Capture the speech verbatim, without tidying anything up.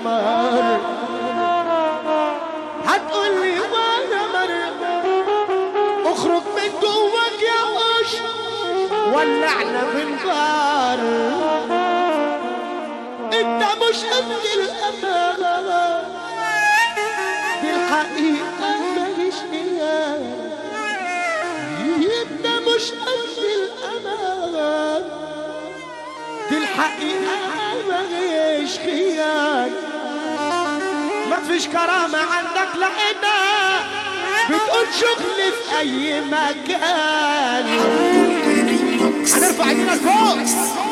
قمر. هتقولي وانا مر اخرج من جواك يا وش ولعنا في النار. انت مش قد الامان دي الحقيقة ماليش خيال. انت مش قد الامان دي الحقيقة ماليش خيال. مفيش كرامة عندك لقيتها بتقول شغل في اي مكان. هنرفع ايدينا لفوق.